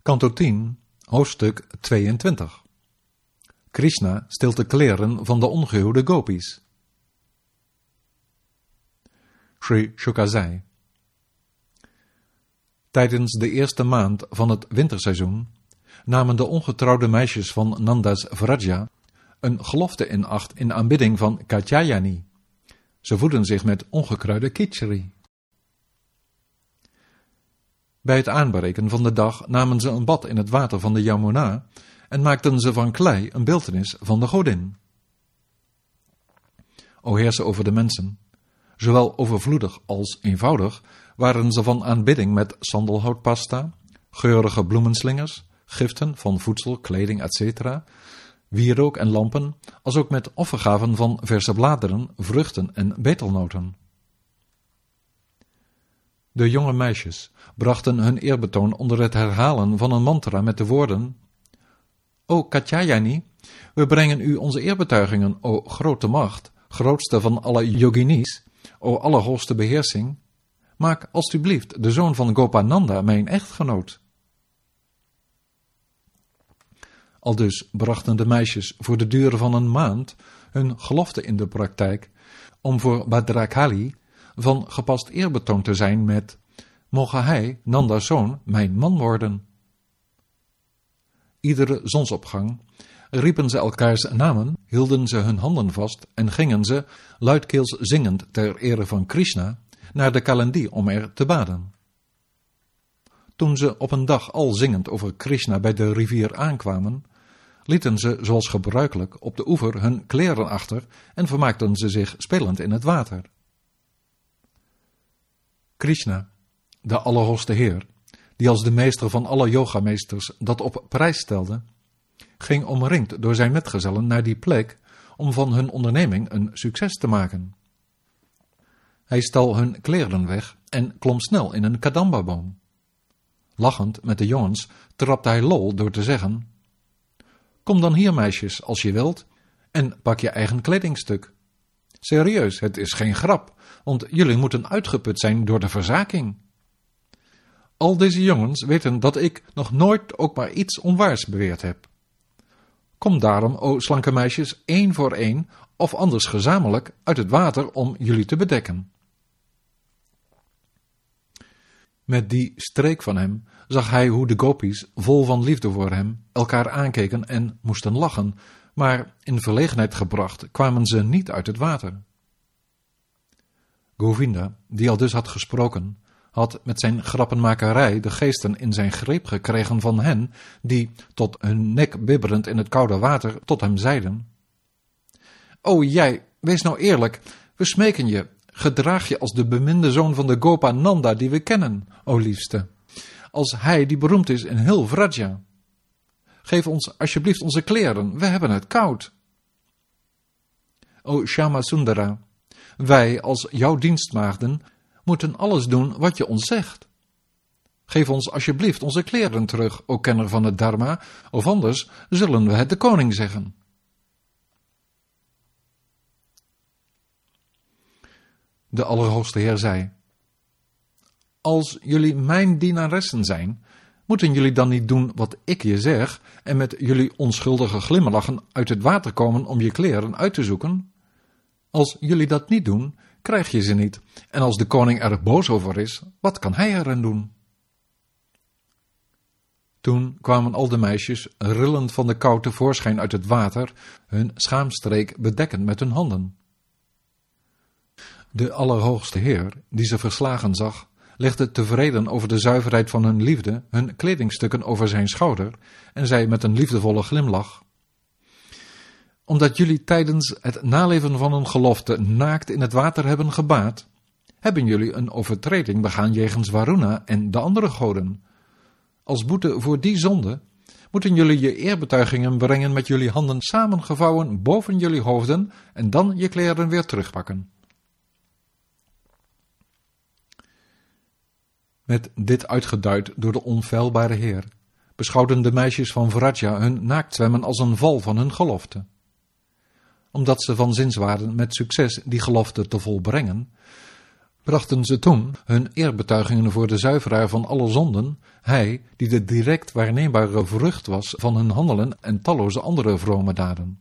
Kanto 10, hoofdstuk 22. Krishna steelt de kleren van de ongehuwde gopis. Sri Shuka zei: tijdens de eerste maand van het winterseizoen namen de ongetrouwde meisjes van Nanda's Vraja een gelofte in acht in aanbidding van Katyayani. Ze voeden zich met ongekruide khichdi. Bij het aanbreken van de dag namen ze een bad in het water van de Yamuna en maakten ze van klei een beeltenis van de godin. O heerser over de mensen, zowel overvloedig als eenvoudig waren ze van aanbidding met sandelhoutpasta, geurige bloemenslingers, giften van voedsel, kleding, etc., wierook en lampen, als ook met offergaven van verse bladeren, vruchten en betelnoten. De jonge meisjes brachten hun eerbetoon onder het herhalen van een mantra met de woorden: O Katyayani, we brengen u onze eerbetuigingen, o grote macht, grootste van alle yoginis, o allerhoogste beheersing. Maak alstublieft de zoon van Gopananda mijn echtgenoot. Aldus brachten de meisjes voor de duur van een maand hun gelofte in de praktijk om voor Bhadrakali van gepast eerbetoon te zijn met: moge hij, Nanda's zoon, mijn man worden. Iedere zonsopgang riepen ze elkaars namen, hielden ze hun handen vast en gingen ze, luidkeels zingend ter ere van Krishna, naar de Kalindi om er te baden. Toen ze op een dag al zingend over Krishna bij de rivier aankwamen, lieten ze zoals gebruikelijk op de oever hun kleren achter en vermaakten ze zich spelend in het water. Krishna, de Allerhoogste Heer, die als de meester van alle yogameesters dat op prijs stelde, ging omringd door zijn metgezellen naar die plek om van hun onderneming een succes te maken. Hij stal hun kleren weg en klom snel in een kadambaboom. Lachend met de jongens trapte hij lol door te zeggen: kom dan hier, meisjes, als je wilt, en pak je eigen kledingstuk. Serieus, het is geen grap, want jullie moeten uitgeput zijn door de verzaking. Al deze jongens weten dat ik nog nooit ook maar iets onwaars beweerd heb. Kom daarom, o slanke meisjes, één voor één, of anders gezamenlijk, uit het water om jullie te bedekken. Met die streek van hem zag hij hoe de gopis, vol van liefde voor hem, elkaar aankeken en moesten lachen, maar in verlegenheid gebracht kwamen ze niet uit het water. Govinda, die al dus had gesproken, had met zijn grappenmakerij de geesten in zijn greep gekregen van hen, die, tot hun nek bibberend in het koude water, tot hem zeiden: O jij, wees nou eerlijk, we smeken je, gedraag je als de beminde zoon van de Gopananda die we kennen, o liefste, als hij die beroemd is in heel Vraja. Geef ons alsjeblieft onze kleren, we hebben het koud. O Shyamasundara, wij als jouw dienstmaagden moeten alles doen wat je ons zegt. Geef ons alsjeblieft onze kleren terug, o kenner van het dharma, of anders zullen we het de koning zeggen. De Allerhoogste Heer zei: als jullie mijn dienaressen zijn, moeten jullie dan niet doen wat ik je zeg en met jullie onschuldige glimlachen uit het water komen om je kleren uit te zoeken? Als jullie dat niet doen, krijg je ze niet, en als de koning er boos over is, wat kan hij eraan doen? Toen kwamen al de meisjes, rillend van de kou tevoorschijn uit het water, hun schaamstreek bedekkend met hun handen. De Allerhoogste Heer, die ze verslagen zag, legde tevreden over de zuiverheid van hun liefde hun kledingstukken over zijn schouder en zei met een liefdevolle glimlach: omdat jullie tijdens het naleven van een gelofte naakt in het water hebben gebaad, hebben jullie een overtreding begaan jegens Varuna en de andere goden. Als boete voor die zonde moeten jullie je eerbetuigingen brengen met jullie handen samengevouwen boven jullie hoofden en dan je kleren weer terugpakken. Met dit uitgeduid door de onfeilbare Heer, beschouwden de meisjes van Vraja hun naaktzwemmen als een val van hun gelofte. Omdat ze van zins waren met succes die gelofte te volbrengen, brachten ze toen hun eerbetuigingen voor de zuiveraar van alle zonden, hij die de direct waarneembare vrucht was van hun handelen en talloze andere vrome daden.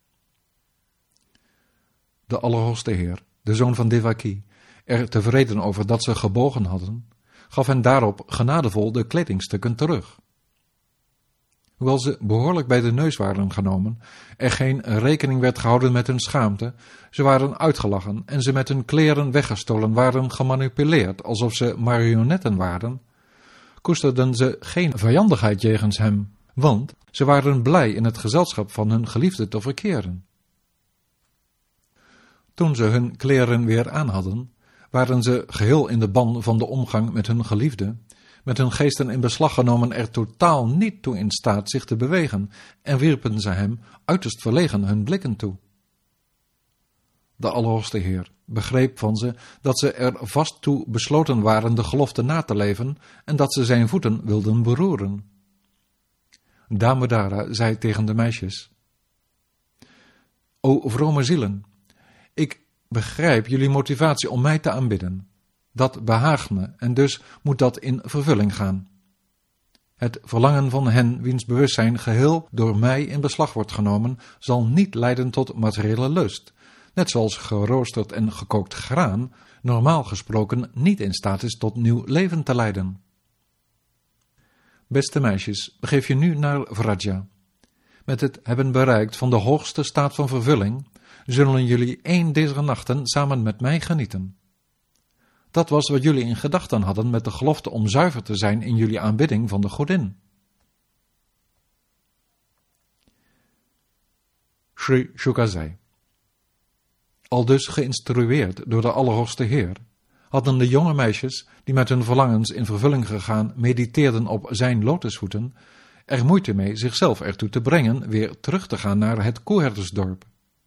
De Allerhoogste Heer, de zoon van Devaki, er tevreden over dat ze gebogen hadden, gaf hen daarop genadevol de kledingstukken terug. Hoewel ze behoorlijk bij de neus waren genomen, er geen rekening werd gehouden met hun schaamte, ze waren uitgelachen en ze met hun kleren weggestolen waren gemanipuleerd alsof ze marionetten waren, koesterden ze geen vijandigheid jegens hem, want ze waren blij in het gezelschap van hun geliefde te verkeren. Toen ze hun kleren weer aan hadden, waren ze geheel in de ban van de omgang met hun geliefde, met hun geesten in beslag genomen er totaal niet toe in staat zich te bewegen, en wierpen ze hem uiterst verlegen hun blikken toe. De Allerhoogste Heer begreep van ze dat ze er vast toe besloten waren de gelofte na te leven en dat ze zijn voeten wilden beroeren. Damodara zei tegen de meisjes: O vrome zielen, ik begrijp jullie motivatie om mij te aanbidden. Dat behaagt me en dus moet dat in vervulling gaan. Het verlangen van hen wiens bewustzijn geheel door mij in beslag wordt genomen, zal niet leiden tot materiële lust, net zoals geroosterd en gekookt graan normaal gesproken niet in staat is tot nieuw leven te leiden. Beste meisjes, begeef je nu naar Vraja. Met het hebben bereikt van de hoogste staat van vervulling, zullen jullie 1 deze nachten samen met mij genieten. Dat was wat jullie in gedachten hadden met de gelofte om zuiver te zijn in jullie aanbidding van de godin. Sri Shuka zei: Aldus geïnstrueerd door de Allerhoogste Heer, hadden de jonge meisjes, die met hun verlangens in vervulling gegaan mediteerden op zijn lotusvoeten, er moeite mee zichzelf ertoe te brengen weer terug te gaan naar het koeherdersdorp.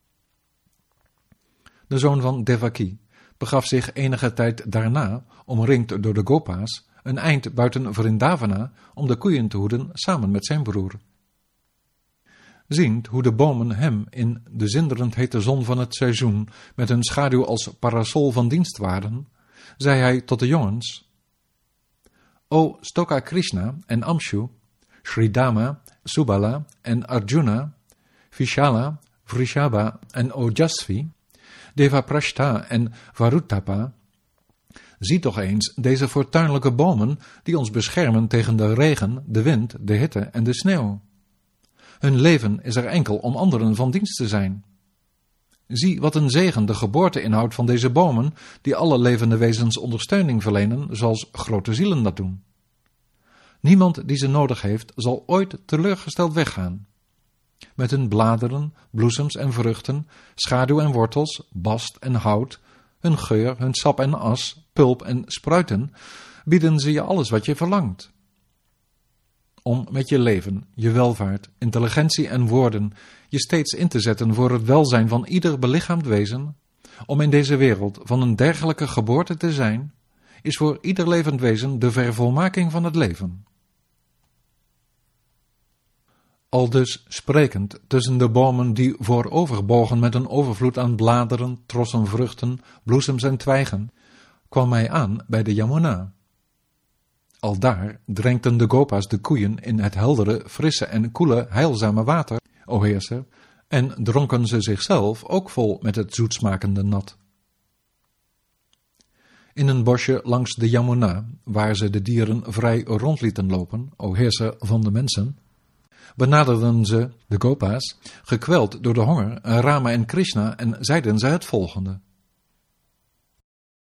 De zoon van Devaki begaf zich enige tijd daarna, omringd door de Gopa's, een eind buiten Vrindavana om de koeien te hoeden samen met zijn broer. Ziend hoe de bomen hem in de zinderend hete zon van het seizoen met hun schaduw als parasol van dienst waren, zei hij tot de jongens: O Stoka Krishna en Amshu, Sridama, Subala en Arjuna, Vishala, Vrishabha en Ojasvi, Devaprashta en Varutapa, zie toch eens deze fortuinlijke bomen die ons beschermen tegen de regen, de wind, de hitte en de sneeuw. Hun leven is er enkel om anderen van dienst te zijn. Zie wat een zegen de geboorte inhoudt van deze bomen die alle levende wezens ondersteuning verlenen zoals grote zielen dat doen. Niemand die ze nodig heeft zal ooit teleurgesteld weggaan. Met hun bladeren, bloesems en vruchten, schaduw en wortels, bast en hout, hun geur, hun sap en as, pulp en spruiten, bieden ze je alles wat je verlangt. Om met je leven, je welvaart, intelligentie en woorden je steeds in te zetten voor het welzijn van ieder belichaamd wezen, om in deze wereld van een dergelijke geboorte te zijn, is voor ieder levend wezen de vervolmaking van het leven. Aldus sprekend tussen de bomen die vooroverbogen met een overvloed aan bladeren, trossen vruchten, bloesems en twijgen, kwam hij aan bij de Yamuna. Aldaar drenkten de Gopa's de koeien in het heldere, frisse en koele, heilzame water, o heerser, en dronken ze zichzelf ook vol met het zoetsmakende nat. In een bosje langs de Yamuna, waar ze de dieren vrij rondlieten lopen, o heerser van de mensen, benaderden ze, de Gopa's, gekweld door de honger, Rama en Krishna en zeiden zij het volgende: